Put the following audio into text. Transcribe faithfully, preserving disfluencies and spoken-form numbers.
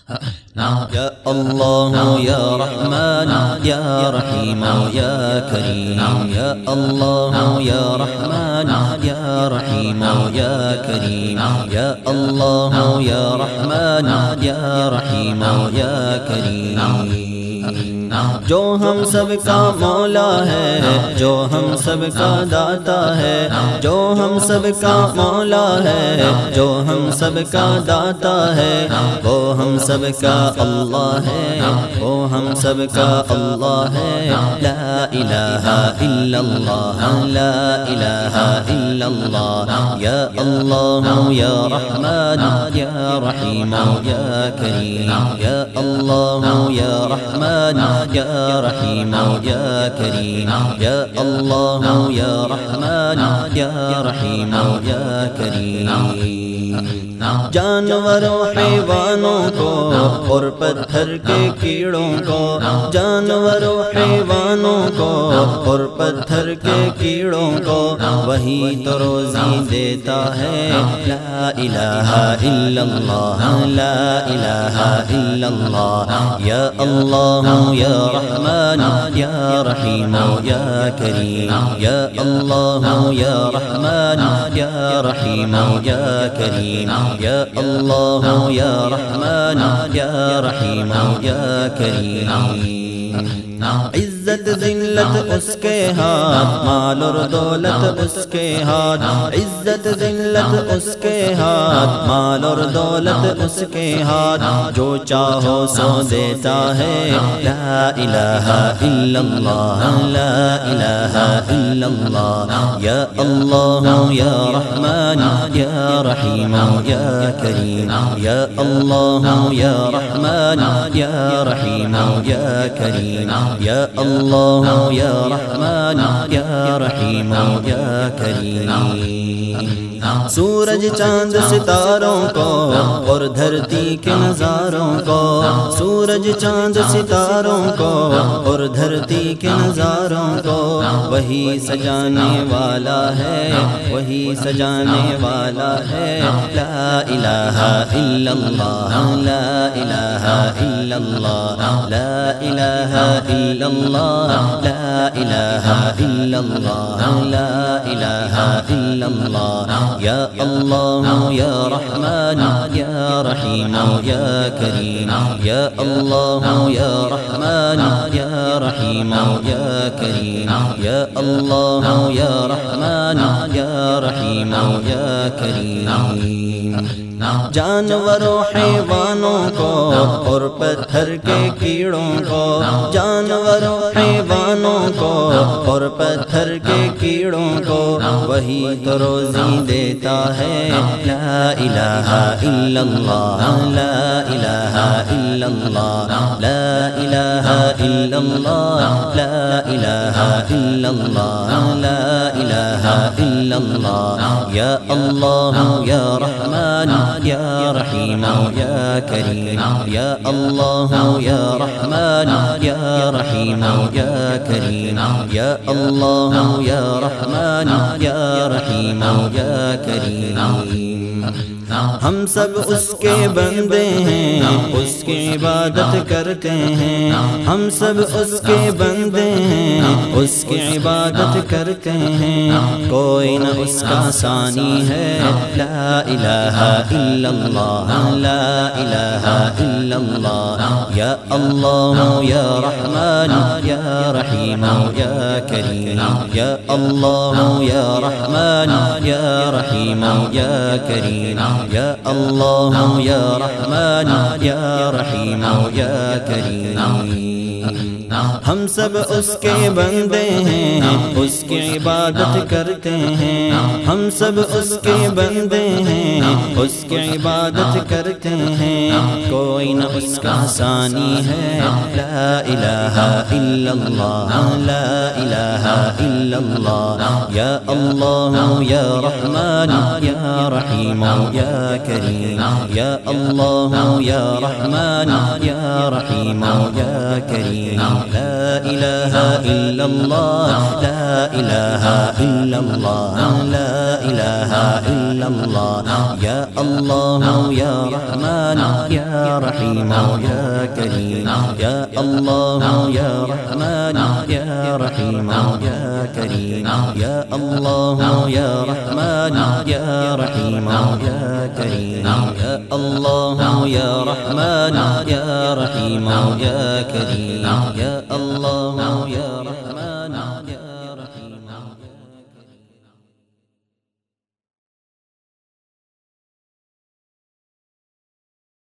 یا اللہ یا رحمان یا رحیم یا کریم یا اللہ یا رحمان یا رحیم یا کریم یا اللہ یا رحمان یا رحیم یا کریم جو ہم سب کا مولا ہے، جو ہم سب کا داتا ہے، جو ہم سب کا مولا ہے، جو ہم سب کا داتا ہے، وہ ہم سب کا اللہ ہے، وہ ہم سب کا اللہ ہے۔ لا الہ الا اللہ، لا الہ الا اللہ، یا اللہ یا رحمان یا رحیم یا کریم یا اللہ یا رحمان یا رحیم یا کریم یا اللہ یا رحمان یا رحیم یا کریم۔ جانوروں حیوانوں کو اور پتھر کے کیڑوں کو، جانوروں حیوانوں کو اور پتھر کے کیڑوں کو وہی تو روزی دیتا ہے۔ لا الہ الا اللہ، لا الہ الا اللہ، یا اللہ یا رحمان یا رحیم یا کریم یا اللہ یا رحمان یا رحیم یا کریم یا اللہ یا رحمان یا رحیم یا کریم۔ عزت ذلت اس کے ہاتھ، مال اور دولت اس کے ہاتھ، عزت ذلت اس کے ہاتھ، مال اور دولت اس کے ہاتھ، جو چاہو سو دیتا ہے۔ لا الہ الا اللہ، لا الہ الا اللہ، یا اللہ یا رحمان یا رحیم یا کریم یا اللہ یا رحمان یا رحیم یا کریم یا اللہ یا رحمان یا رحیم یا کریم۔ سورج چاند ستاروں کو اور دھرتی کے نظاروں کو، سورج چاند ستاروں کو اور دھرتی کے نظاروں کو وہی سجانے والا ہے، وہی سجانے والا ہے۔ لا الہ الا اللہ، لا الہ الا اللہ، لا الہ الا اللہ، لا الہ الا اللہ، لا الہ الا اللہ، یا اللہ یا رحمان یا رحیم یا کریم یا اللہ یا رحمان یا رحیم یا کریم یا اللہ یا رحمان یا رحیم یا کریم۔ جانوروں حیوانوں کو اور پتھر کے کیڑوں کو، جانوروں حیوانوں کو اور پتھر کے کیڑوں کو وہی تو روزی دیتا ہے۔ لا الہ الا اللہ، لا الہ الا اللہ، لا الہ الا اللہ، لا الہ الا اللہ، لا الہ الا اللہ، یا اللہ یا رحمان یا رحیم یا کریم یا اللہ یا رحمان یا رحیم یا کریم یا اللہ یا رحمان یا رحیم یا کریم۔ ہم سب اس کے بندے ہیں، اس کی عبادت کرتے ہیں، ہم سب اس کے بندے ہیں، اس کی عبادت کرتے ہیں، کوئی نہ اس کا ثانی ہے۔ لا الہ الا اللہ، لا الہ الا اللہ، یا اللہ یا رحمان یا رحیم یا کریم یا اللہ یا رحمان یا رحیم یا کریم یا اللہ یا رحمان یا رحیم یا کریم۔ ہم سب اس کے بندے ہیں، اس کی عبادت کرتے ہیں، ہم سب اس کے بندے ہیں، اس کی عبادت کرتے ہیں، کوئی نہ اس کا ثانی ہے۔ لا الہ الا اللہ، لا الہ الا اللہ، یا اللہ یا رحمان یا رحیم یا کریم یا اللہ یا رحمان یا رحیم یا کریم۔ لا الہ الا اللہ، لا الہ الا اللہ، لا إله إلا الله يا الله يا رحمن يا رحيم يا كريم يا الله يا رحمن يا رحيم يا كريم يا الله يا رحمن يا رحيم يا كريم يا الله يا رحمن يا رحيم يا كريم يا الله يا رحمن